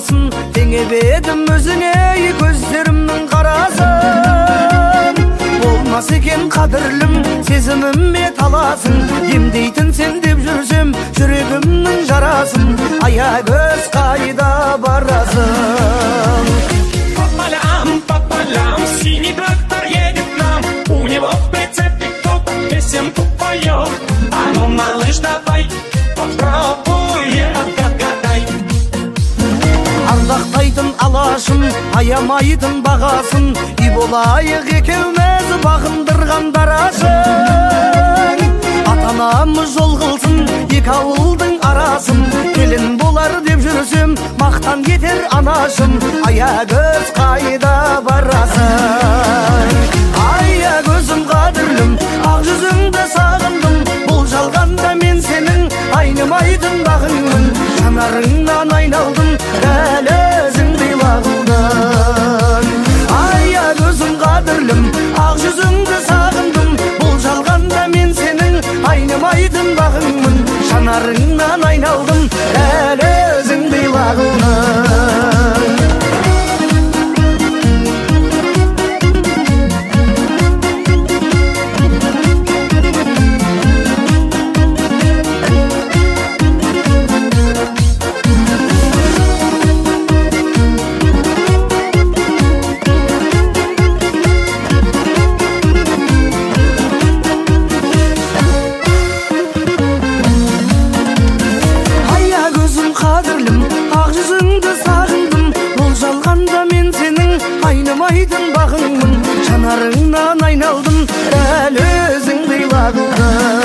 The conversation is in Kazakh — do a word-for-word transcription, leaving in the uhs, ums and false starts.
таласын, теңебедім өзіңе көздерімнің қарасын. Болмас екен қадірлім, сезіміме таласын, емдейтін сен деп жүрсем жүрегімнің жарасын. Аягөз қайда барасың? По полям, по полям, синий трактор едет к нам. У него в прицепе кто-то песенку поет. А ну, малыш, давай, попробуй, отгадай. Ардақтайтын алашым, аямайтын бағасын, үй болайық екеуміз бағындырған дарашың. Ата-анамыз жол қылсын, екі ауылдың арасын, келін болар деп жүрсем мақтан етер анашым. Аягөз қайда барасың? Аягөзім қадірлім, ақ жүзіңді сағындым. Бұл жалғанда мен сенің айнымайтын бағыңмын. Жанарыңнан айналдым, дәл өзіңдей бағылдың. Аягөзім қадірлім, ақ жүзіңді сағындым. Бұл жалғанда мен сенің айнымайтын бағыңмын. Жанарыңнан айналдым, дәл өзіңдей бағылдың. Айнымайтын бағыңмын, жанарыңнан айналдым, дәл өзіңдей бағылдың.